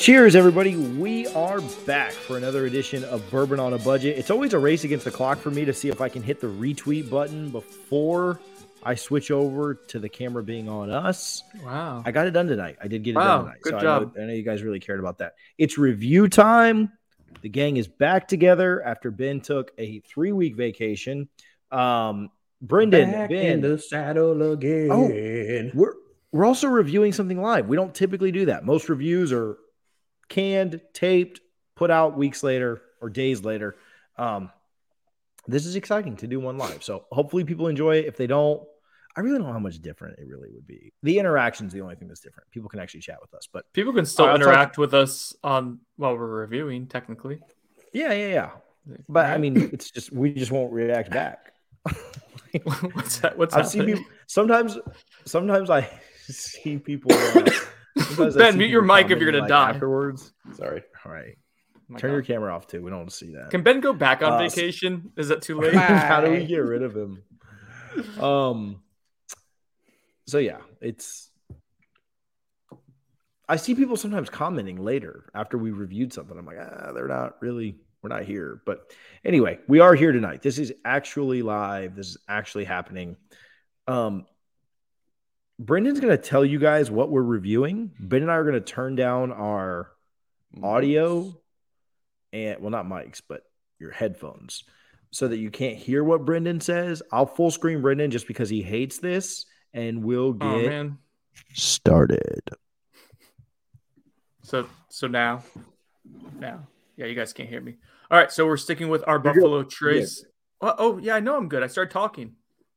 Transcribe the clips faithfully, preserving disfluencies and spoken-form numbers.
Cheers, everybody. We are back for another edition of Bourbon on a Budget. It's always a race against the clock for me to see if I can hit the retweet button before I switch over to the camera being on us. Wow. I got it done tonight. I did get it wow, done tonight. Good so job. I know, I know you guys really cared about that. It's review time. The gang is back together after Ben took a three-week vacation. Um, Brendan, back Ben. in the saddle again. Oh, we're, we're also reviewing something live. We don't typically do that. Most reviews are canned, taped, put out weeks later or days later. Um, this is exciting to do one live. So hopefully people enjoy it. If they don't, I really don't know how much different it really would be. The interaction is the only thing that's different. People can actually chat with us, but people can still uh, interact talk- with us on while we're reviewing, technically. Yeah, yeah, yeah. But I mean, it's just we just won't react back. what's that? What's I've seen people sometimes. Sometimes I see people. Uh, Ben, mute your mic if you're gonna like die afterwards. Sorry. All right. Oh Turn God. your camera off too. We don't want to see that. Can Ben go back on uh, vacation? Is that too late? How do we get rid of him? Um. So yeah, it's. I see people sometimes commenting later after we reviewed something. I'm like, ah, they're not really. We're not here. But anyway, we are here tonight. This is actually live. This is actually happening. Um. Brendan's going to tell you guys what we're reviewing. Ben and I are going to turn down our audio and, well, not mics, but your headphones so that you can't hear what Brendan says. I'll full screen Brendan just because he hates this, and we'll get Oh, man. started. So, so now, now, yeah, you guys can't hear me. All right, so we're sticking with our Buffalo Trace. Oh, oh, yeah, I know I'm good. I started talking.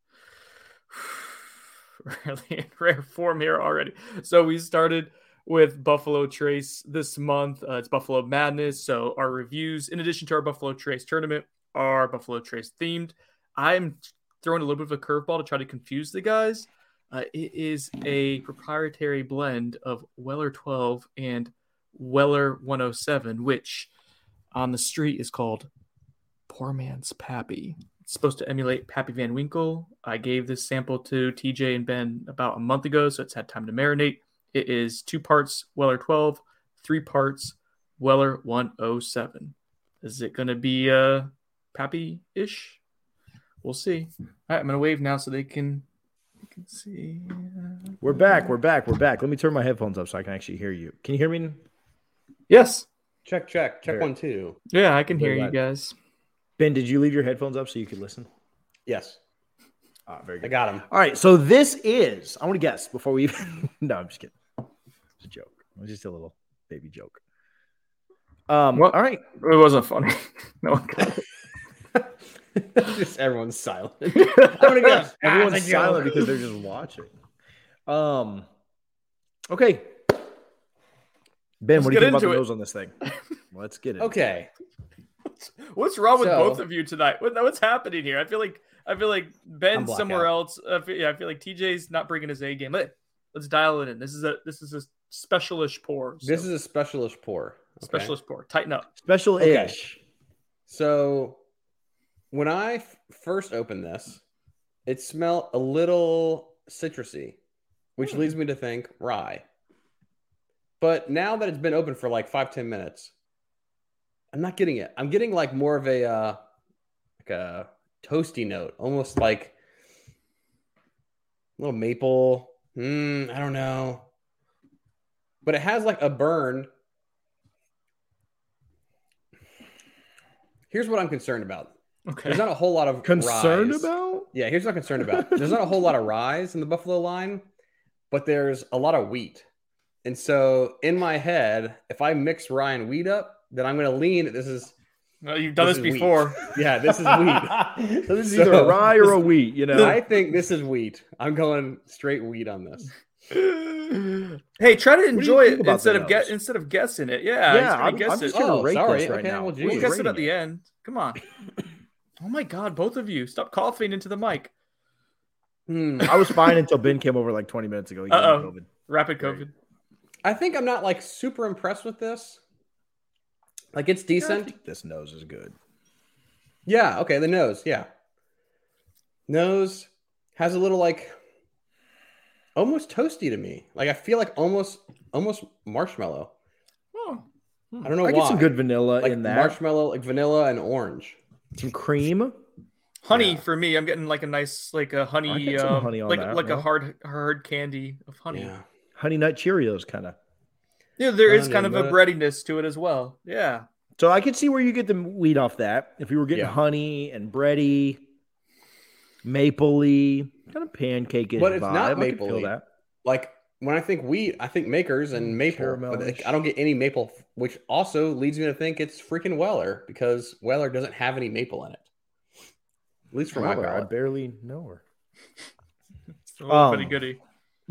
Really in rare form here already. So we started with Buffalo Trace this month. Uh, it's Buffalo Madness. So our reviews, in addition to our Buffalo Trace tournament, are Buffalo Trace themed. I'm throwing a little bit of a curveball to try to confuse the guys. Uh, it is a proprietary blend of Weller twelve and Weller one oh seven, which on the street is called Poor Man's Pappy. Supposed to emulate Pappy Van Winkle. I gave this sample to T J and Ben about a month ago, so it's had time to marinate. It is two parts Weller twelve, three parts Weller one oh seven. Is it going to be uh, Pappy-ish? We'll see. All right, I'm going to wave now so they can, they can see. We're back. We're back. We're back. Let me turn my headphones up so I can actually hear you. Can you hear me? Yes. Check, check, check There. one, two. Yeah, I can hear Very you guys. Ben, did you leave your headphones up so you could listen? Yes. Ah, very good. I got them. All right, so this is, I want to guess before we even, no, I'm just kidding. It's a joke. It was just a little baby joke. Um, What? All right. It wasn't funny. No one got it. Just everyone's silent. I'm gonna guess. Everyone's Ah, it's a silent joke. because they're just watching. Um, okay. Ben, Let's what do you get think about into the it. nose on this thing? Let's get it. Okay. What's wrong with So- both of you tonight? What, what's happening here? I feel like I feel like I'm Ben's blackout. somewhere else. I feel, yeah, I feel like T J's not bringing his A game. Let, let's dial it in. This is a this is a specialish pour. So This is a specialist pour. Okay? specialist pour. Tighten up. Special-ish. So when I f- first opened this, it smelled a little citrusy, which leads me to think rye. But now that it's been open for like five, ten minutes, I'm not getting it. I'm getting like more of a uh, like a toasty note, almost like a little maple. Mm, I don't know, but it has like a burn. Here's what I'm concerned about. Okay. There's not a whole lot of Concerned rise. about? Yeah, here's what I'm concerned about. There's not a whole lot of rise in the Buffalo line, but there's a lot of wheat. And so in my head, if I mix rye and wheat up, then I'm going to lean. This is, No, you've done this this, is wheat. before. yeah, this is wheat. So this is So- either a rye or a wheat, you know? I think this is wheat. I'm going straight wheat on this. Hey, try to do you enjoy think it about instead the of get nose? instead of guessing it. Yeah, Yeah, he's gonna I'm- guess I'm it. just gonna Oh, rate sorry. this right Okay, now. well, We're We'll geez. guess it rating at the end. Come on. Oh my God, both of you, stop coughing into the mic. Hmm. I was fine until Ben came over like twenty minutes ago. He got Uh-oh. COVID. Rapid Right. COVID. I think I'm not like super impressed with this. Like it's Yeah, I decent. think this nose is good. Yeah, okay, the nose, yeah. Nose has a little like almost toasty to me. Like I feel like almost almost marshmallow. Oh, I don't know I why. get some good vanilla like in that. marshmallow, like vanilla and orange. Some cream. Honey Yeah. for me, I'm getting like a nice like a I honey, get some um, honey on like that, like a yeah. hard hard candy of honey. Yeah. Honey Nut Cheerios kind of. Yeah, there is kind Honey of a nut. breadiness to it as well. Yeah. So I could see where you get the wheat off that. If you were getting Yeah. honey and bready, mapley, kind of pancake-ish But it's vibe. not I could feel mapley. that. Like when I think wheat, I think Makers and Mm, maple. But caramelish. I don't get any maple, which also leads me to think it's freaking Weller because Weller doesn't have any maple in it. At least for my Weller, I palate. barely know her. It's a little Um, bitty goody.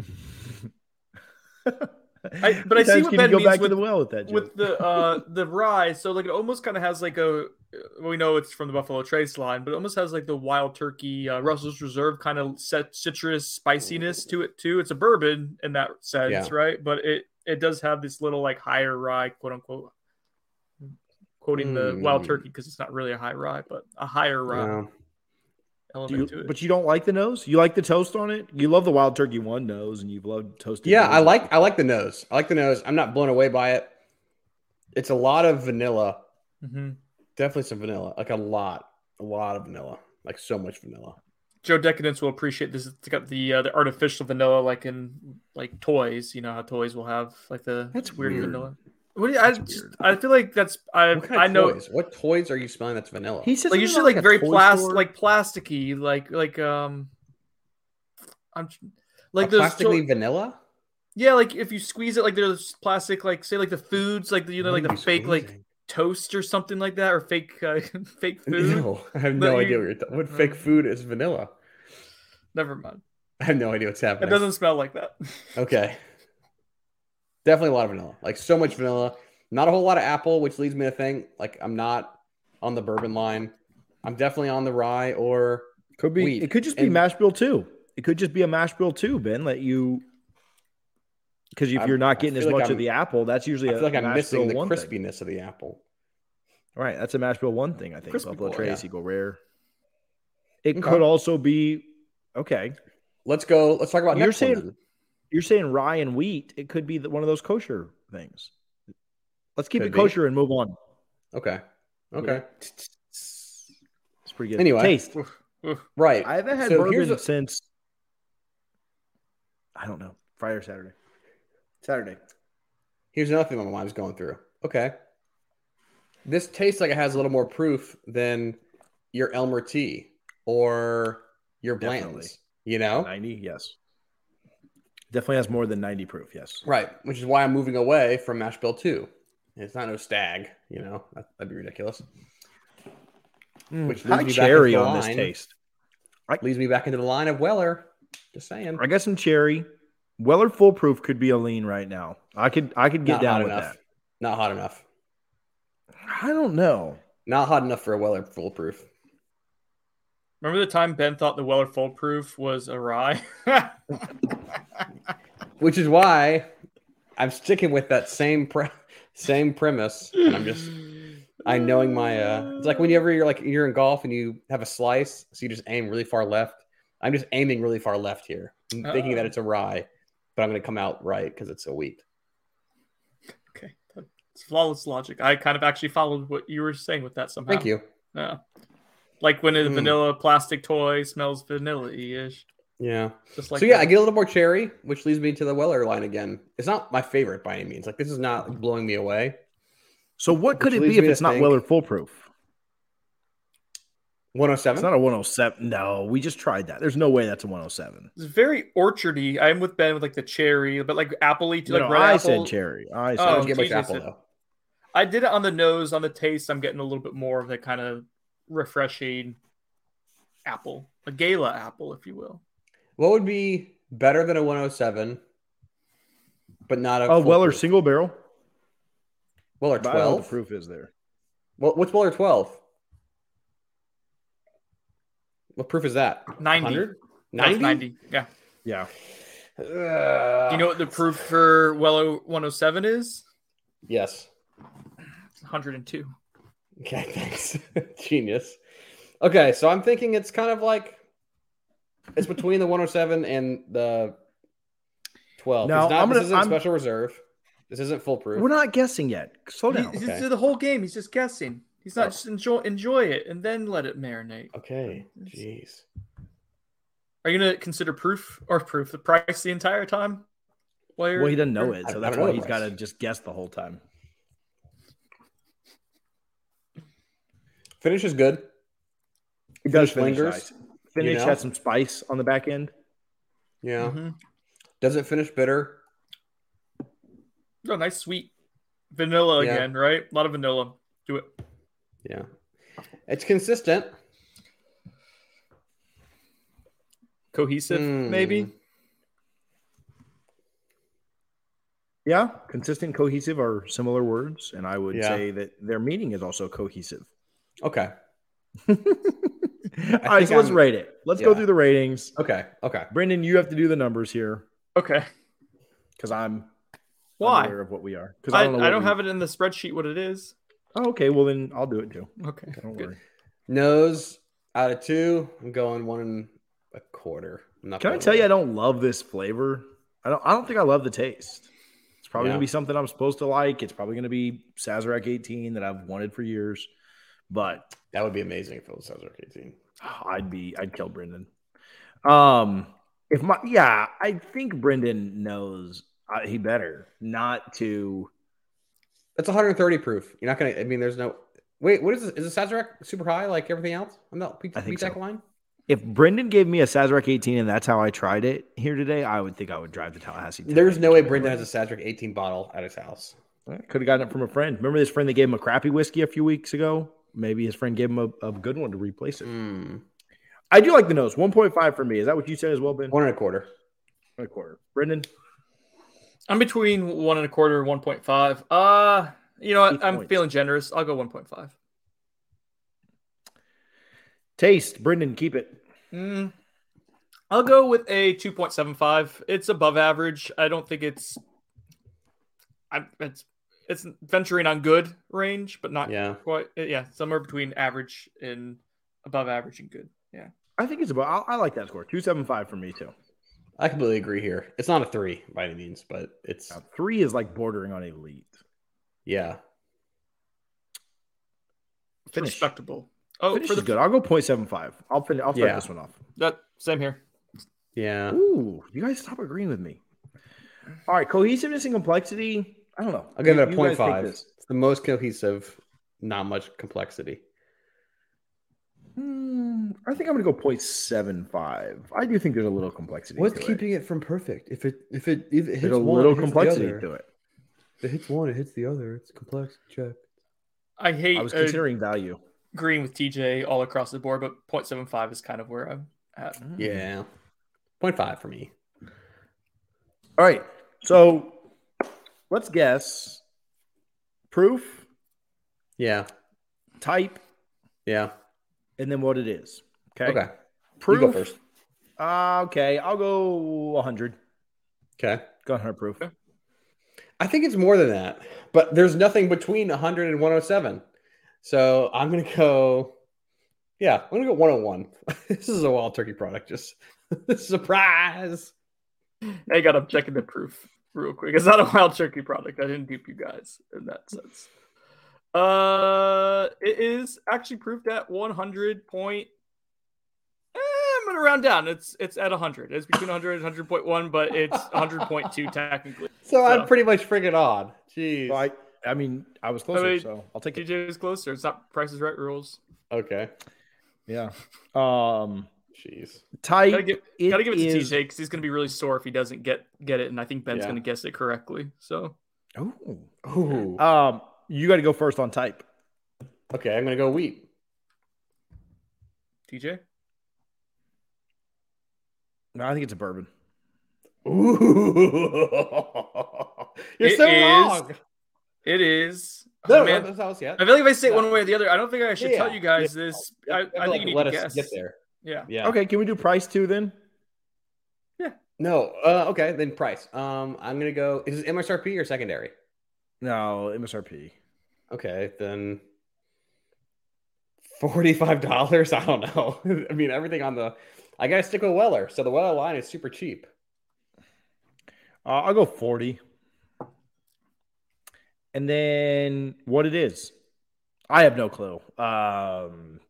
I, but I see Sometimes what can Ben you go means back with, to the well with that joke. with the uh the rye. So like it almost kind of has like a we know it's from the Buffalo Trace line, but it almost has like the Wild Turkey uh, Russell's Reserve kind of set citrus spiciness to it too. It's a bourbon in that sense, Yeah. right? But it it does have this little like higher rye, quote unquote, quoting the Wild Mm. Turkey because it's not really a high rye, but a higher rye Yeah. Do element you, to it. but you don't like the nose? You like the toast on it? You love the Wild Turkey one nose, and you've loved toasted. Yeah, I noses. like I like the nose. I like the nose. I'm not blown away by it. It's a lot of vanilla. Mhm. Definitely some vanilla. Like a lot. A lot of vanilla. Like so much vanilla. Joe Decadence will appreciate this. It's got the uh, the artificial vanilla, like in like toys. You know how toys will have like the That's weird, weird. vanilla. What do you, I That's just weird. I feel like that's I What kind I of know toys? What toys are you smelling that's vanilla? He says like something usually about like very a toy plastic, store. like plasticky, like like um, I'm like a those plastically to- vanilla? yeah, like if you squeeze it, like there's plastic, like say like the foods, like the, you know, What like are the you fake like squeezing? toast or something like that, or fake uh, fake food. No, I have No, no you- idea what you're talking. What fake food is vanilla? Never mind, I have no idea what's it happening. doesn't smell like that. Okay. Definitely a lot of vanilla. Like so much vanilla. Not a whole lot of apple, which leads me to think like I'm not on the bourbon line. I'm definitely on the rye or Could be. wheat. It could just be And- mash bill two. It could just be a mash bill two, Ben. Let you. Because if I'm- you're I not getting as feel like much of I'm- the apple, that's usually I feel like a I'm mash missing bill the one thing. crispiness of the apple. Right, that's a mash bill one thing. I think Crispy Buffalo boy, Trace, yeah. Eagle Rare. It Okay. could also be okay. Let's go. Let's talk about You're next one saying- then. You're saying rye and wheat. It could be the, one of those kosher things. Let's keep Could it be. kosher and move on. Okay. Okay. It's pretty good. Anyway. Taste. Oof. Right. I haven't had So here's bourbon a- since I don't know Friday or Saturday. Saturday. Here's another thing my mind's going through. Okay. This tastes like it has a little more proof than your Elmer tea or your Blanton's. Definitely. You know? ninety, yes. Definitely has more than ninety proof. Yes. Right. Which is why I'm moving away from Mash Bill two. It's not no stag, you know? That, that'd be ridiculous. Which High leads me back into cherry the on this line. taste. Leads me back into the line of Weller. Just saying. I got some cherry. Weller Full Proof could be a lean right now. I could I could get Not down hot with enough. that. Not hot enough. I don't know. Not hot enough for a Weller foolproof. Remember the time Ben thought the Weller Foolproof was a rye? Which is why I'm sticking with that same pre- same premise, and I'm just I knowing my uh it's like whenever you're like you're in golf and you have a slice, so you just aim really far left. I'm just aiming really far left here, I'm thinking that Uh-oh. it's a rye, but I'm gonna come out right because it's a wheat. Okay, it's flawless logic. I kind of actually followed what you were saying with that somehow. Thank you. Yeah, like when a Mm. vanilla plastic toy smells vanilla-ish, Yeah. just like so yeah, that. I get a little more cherry, which leads me to the Weller line again. It's not my favorite by any means. Like this is not like, blowing me away. So what could Which it leads be if me to it's not think- Weller Full Proof? one oh It's seven. not a one oh seven. No, we just tried that. There's no way that's a one oh seven. It's very orchardy. I'm with Ben with like the cherry, but like appley to No, like no, red I apple. said cherry. I said I Oh, don't get much Jesus. apple though. I did it on the nose, on the taste. I'm getting a little bit more of the kind of refreshing apple, a gala apple, if you will. What would be better than a one oh seven, but not a Oh, full Weller proof? single barrel. Weller But I don't know what the twelve. proof is there. What, what's Weller twelve? What proof is that? ninety. one hundred? That's ninety? ninety. Yeah. Yeah. Do you know what the proof for Weller one oh seven is? Yes. It's one hundred two. Okay, thanks. Genius. Okay, so I'm thinking it's kind of like it's between the one oh seven and the twelve. Now, it's not, I'm this gonna- isn't I'm- special reserve. This isn't foolproof. We're not guessing yet. Slow He, down. he's Okay. the whole game. He's just guessing. He's not Oh. just enjoy enjoy it and then let it marinate. Okay. Jeez. Are you gonna consider proof or proof the price the entire time? While you're- Well, he doesn't know it, I- so I that's don't know why the he's got to price. just guess the whole time. Finish is good. It does Finish finish lingers, nice. Finish you know? has some spice on the back end. Yeah. Mhm. Doesn't finish bitter. Oh, nice sweet vanilla Yeah. again, right? A lot of vanilla. Do it. Yeah. It's consistent. Cohesive, Hmm. maybe. Yeah, consistent, cohesive are similar words, and I would Yeah. say that their meaning is also cohesive. Okay. All right, think so let's I'm- rate it. Let's go yeah. through the ratings. Okay. Okay. Brendan, you have to do the numbers here Okay. because I'm Why? unaware of what we are. Because I, I don't know. I what don't we- have it in the spreadsheet what it is. Oh, okay, well then I'll do it too. Okay. Don't good. worry. Nose out of two. I'm going one and a quarter. I'm not Can I going tell you, I over. don't love this flavor. I don't. I don't think I love the taste. It's probably Yeah. gonna be something I'm supposed to like. It's probably gonna be Sazerac eighteen that I've wanted for years, but That would be amazing if it was Sazerac eighteen. I'd be. I'd kill Brendan. Um, if my yeah, I think Brendan knows uh, he better not to. That's one hundred thirty proof. You're not gonna. I mean, there's no. Wait, what is this? Is the Sazerac super high like everything else? I'm not. I think B-Tech so. line. If Brendan gave me a Sazerac eighteen and that's how I tried it here today, I would think I would drive to Tallahassee. today. There's no way Brendan has a Sazerac eighteen bottle at his house. Could have gotten it from a friend. Remember this friend that gave him a crappy whiskey a few weeks ago? Maybe his friend gave him a, a good one to replace it. Mm. I do like the nose. one point five for me. Is that what you said as well, Ben? One and a quarter. One and a quarter. Brendan? I'm between one and a quarter and one point five. Uh, you know Eight what? I'm points. feeling generous. I'll go one point five. Taste. Brendan, keep it. Mm, I'll go with a two point seven five. It's above average. I don't think it's. I it's it's venturing on good range, but not Yeah. quite. Yeah, somewhere between average and above average and good. Yeah. I think it's about, I, I like that score. two seventy-five for me, too. I completely agree here. It's not a three by any means, but it's Now, three is like bordering on elite. yeah. It's Finish. respectable. Oh, Finish for the is good. I'll go point seven five. I'll finish. I'll start Yeah. this one off. that same here. Yeah. Ooh, you guys stop agreeing with me. All right, cohesiveness and complexity. I don't know. I'll give You- it a you point guys take five. this. It's the most cohesive, not much complexity. Hmm, I think I'm going to go point seven five. I do think there's a little complexity. What's to keeping it from perfect? If it if it if it it. hits There's a one, little it hits the complexity other. to it. If it hits one, it hits the other. It's complex. Check. I hate I was uh, considering value. agreeing with T J all across the board, but point seven five is kind of where I'm at. Yeah. Point five for me. All right. So let's guess proof, Yeah. type, Yeah. and then what it is. Okay. Okay. Proof. You go first. Uh, okay. I'll go one hundred. Okay. Go one hundred proof. Okay. I think it's more than that, but there's nothing between one hundred and one oh seven. So I'm going to go, yeah, I'm going to go one oh one. This is a wild turkey product. Just surprise. I got up checking the proof real quick. It's not a wild turkey product. I didn't dupe you guys in that sense. Uh, it is actually proofed at one hundred point. Eh, I'm gonna round down. It's it's at one hundred. It's between one hundred and one hundred point one, but it's one hundred point two technically. So, I'm So- pretty much freaking odd. Jeez. So I, I mean, I was closer, I mean, so I'll take T it. J is closer. It's not Price is Right rules. Okay. Yeah. Um, Jeez. type. Gotta give, it gotta give it to is- T J because he's gonna be really sore if he doesn't get get it, and I think Ben's Yeah. gonna guess it correctly. So Ooh. Ooh. Um, you got to go first on type. Okay, I'm going to go wheat. T J, No, I think it's a bourbon. Ooh. You're It so is- wrong. it is. No, oh, man. no, that's how it's yet. I feel like if I say it No. one way or the other, I don't think I should Yeah, tell you guys yeah. this. You I, have to, I like, think you need let to us guess. get there. Yeah. Yeah. Okay, can we do price too then? No. Uh, okay, then price. Um, I'm gonna go. Is this M S R P or secondary? No, M S R P. Okay, then forty-five dollars. I don't know. I mean, everything on the. I gotta stick with Weller. So the Weller line is super cheap. Uh, I'll go forty. And then what it is, I have no clue. Um,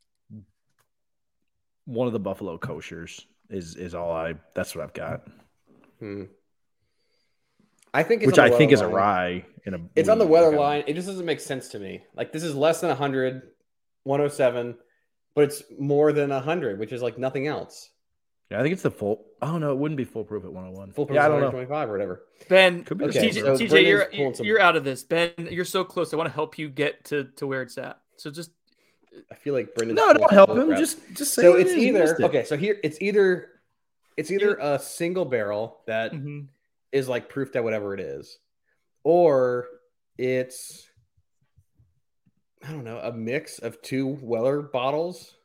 one of the Buffalo Koshers is is all I. That's what I've got. Hmm. I think it's which on the I think is line. a rye in a. It's on the wheat, weather like a- line. It just doesn't make sense to me. Like this is less than one hundred, one oh seven, but it's more than one hundred, which is like nothing else. Yeah, I think it's the full. Oh no, it wouldn't be foolproof at one oh one. Full Yeah, I don't know. one twenty-five or whatever. Ben, Could be the Okay, T J, same. so T J, Brendan's you're pulling some- you're out of this. Ben, you're so close. I want to help you get to, to where it's at. So just I feel like Brendan. No, don't help him. Just just say so what it it's is. You missed either it. okay. So here it's either it's either a single barrel that mhm. is like proofed at whatever it is, or it's I don't know a mix of two Weller bottles.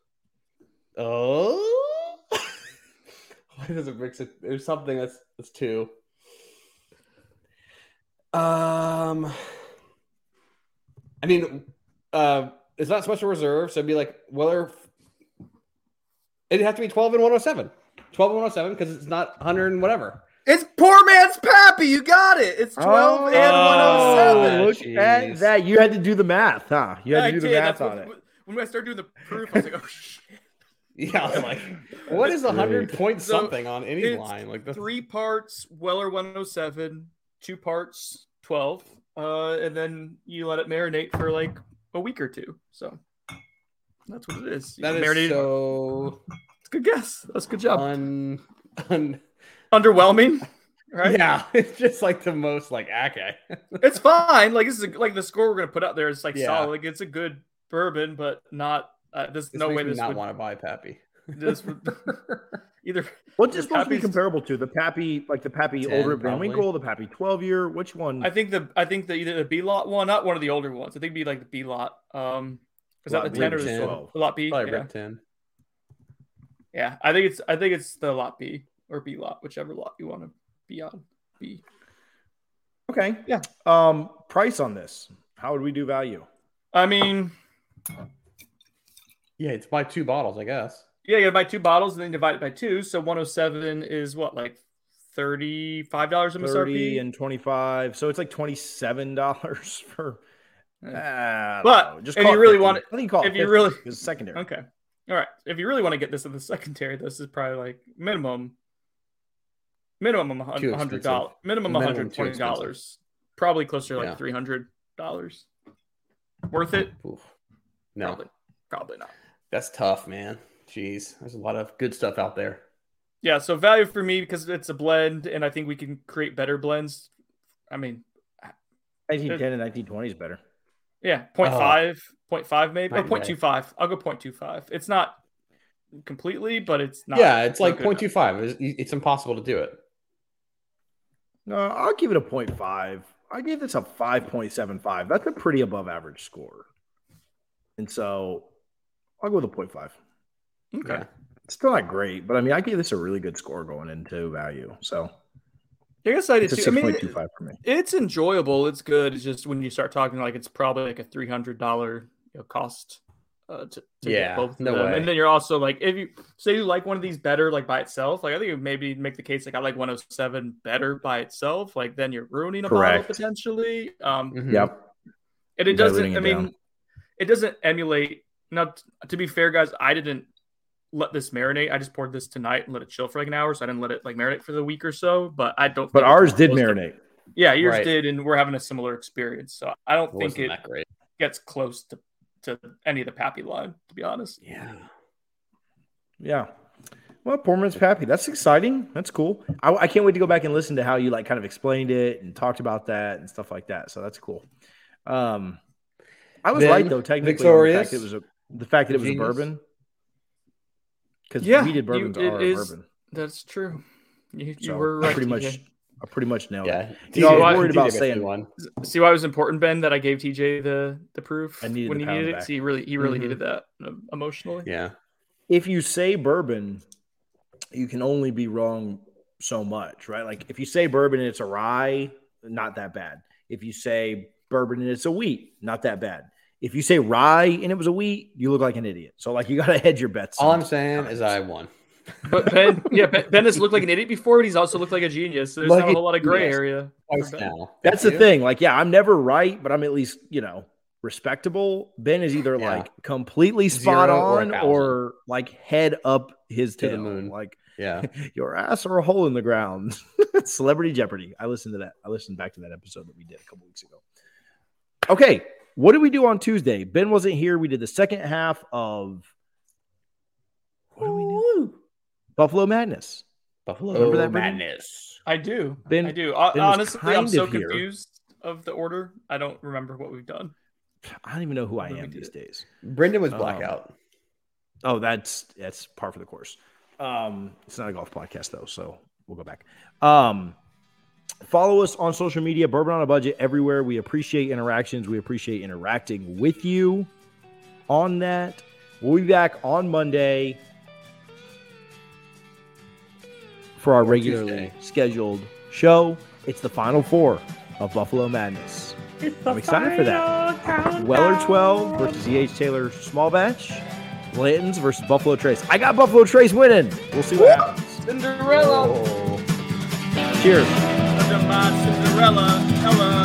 Oh, why does it mix it? There's something that's that's two. Um, I mean, uh, it's not special reserve, so it'd be like Weller. It'd have to be twelve and one oh seven. twelve and one oh seven because it's not one hundred and whatever. It's poor man's Pappy. You got it. It's twelve and one oh seven. Oh, look Jeez. at that. You had to do the math, huh? You had I to do the did. math That's on what- it. When I started doing the proof, I was like, oh shit. Yeah, I was like, what is a hundred great. point So, something on any it's line? Like that's Three parts Weller one oh seven, two parts twelve, uh, and then you let it marinate for like a week or two. So that's what it is. You that is marinate- so It's a good guess. That's a good job. un, un Underwhelming, right? Yeah, it's just like the most like okay. It's fine. Like this is a, like the score we're gonna put out there is like Yeah. solid. Like it's a good bourbon, but not. Uh, there's This no makes way me this not would. want to buy Pappy. This would either. What's it supposed to be Pappy's- comparable to? The Pappy, like the Pappy ten, older Van probably. Winkle, the Pappy twelve year. Which one? I think the I think the either the B lot one, not one of the older ones. I think it'd be like the B lot. Um, is that Lot the B ten or or the ten. twelve? Lot B. Probably Yeah. Rick ten. yeah, I think it's I think it's the lot B or B lot, whichever lot you want to be on. B. Okay. Yeah. Um, price on this. How would we do value? I mean, Yeah, it's buy two bottles, I guess. yeah, you gotta buy two bottles and then divide it by two. So one oh seven is what, like thirty-five dollars M S R P? Thirty and twenty-five. So it's like twenty-seven dollars for. Yeah. Uh, I don't But know. Just if call you it really fifty. want it- I think you call it if you fifty, really- 'cause it's secondary. Okay. All right. If you really want to get this in the secondary, this is probably like minimum, minimum Too one hundred dollars. expensive. Minimum Minimum one hundred too twenty dollars. Probably closer to like Yeah. three hundred dollars. Worth it? Oof. No, Probably. Probably not. that's tough, man. Jeez, there's a lot of good stuff out there. Yeah. So value for me because it's a blend, and I think we can create better blends. I mean, nineteen ten and nineteen twenty is better. yeah, point five, point five maybe, Night or and point day. two five. I'll go point two five. It's not completely, but it's not. yeah, it's not like good point enough. two five. It's, it's impossible to do it. No, I'll give it a point five. I gave this a five point seven five. That's a pretty above average score. And so I'll go with a point five. Okay. Yeah. It's still not great, but I mean, I gave this a really good score going into value. So I guess I did it's a too. I six mean, point two five for me. it's enjoyable. It's good. It's just when you start talking like it's probably like a three hundred dollar you know, cost uh, to, to Yeah, get both of no them. way. And then you're also like, if you say you like one of these better, like by itself, like I think you maybe make the case like I like one oh seven better by itself. Like then you're ruining a Correct. bottle potentially. Um, Mhm. Yep. and it Diluting doesn't. it I mean, down. it doesn't emulate. Now, t- to be fair, guys, I didn't let this marinate. I just poured this tonight and let it chill for like an hour, so I didn't let it like marinate for the week or so. But I don't. But think ours it's did close to- marinate. Yeah, yours Right. did, and we're having a similar experience. So I don't think Wasn't it that great? gets close to, to any of the Pappy line, to be honest. Yeah. Yeah. Well, poor man's Pappy. That's exciting. That's cool. I, I can't wait to go back and listen to how you like kind of explained it and talked about that and stuff like that. So that's cool. Um, I was Then, right though, technically, on the fact Victorious, that it was a the fact that it was a Genius. bourbon. Because Yeah, weeded you- bourbons it are is- bourbon. That's true. You, you So were I right. pretty T J. much I pretty much nailed Yeah. it. You know, I was T J worried about gets me saying one. See why it was important, Ben, that I gave T J the the proof I needed when the he pound needed it. back. So he really he really Mhm. needed that uh, emotionally. Yeah. if you say bourbon, you can only be wrong so much, right? Like if you say bourbon and it's a rye, not that bad. If you say bourbon and it's a wheat, not that bad. If you say rye and it was a wheat, you look like an idiot. So like you got to hedge your bets. All I'm saying is I won. But Ben, yeah, Ben, Ben has looked like an idiot before, but he's also looked like a genius. So there's Like not a whole lot of gray genius. area. Twice for Ben. now. That's Thank the you. thing. Like, yeah, I'm never right, but I'm at least, you know, respectable. Ben is either Yeah. like completely spot Zero or a on thousand. or like head up his To the tail. moon. Like Yeah. your ass or a hole in the ground. Celebrity Jeopardy. I listened to that. I listened back to that episode that we did a couple weeks ago. Okay. What did we do on Tuesday? Ben wasn't here. We did the second half of what do we do? Buffalo Madness. Buffalo Remember that, Brendan? Madness. I do. Ben- I do. Uh, Ben was honestly, kind I'm so of here. confused of the order. I don't remember what we've done. I don't even know who I What did am we do? these days. Brendan was Um, blackout. Oh, that's that's par for the course. Um, it's not a golf podcast though, so we'll go back. Um, follow us on social media, Bourbon on a Budget, everywhere. We appreciate interactions. We appreciate interacting with you on that. We'll be back on Monday for our Or regularly Tuesday. scheduled show. It's the final four of Buffalo Madness. I'm excited for that. Weller twelve versus E H Taylor Small Batch. Blanton's versus Buffalo Trace. I got Buffalo Trace winning. We'll see what happens. Cinderella. Oh. Cheers. Under my Cinderella. Ella.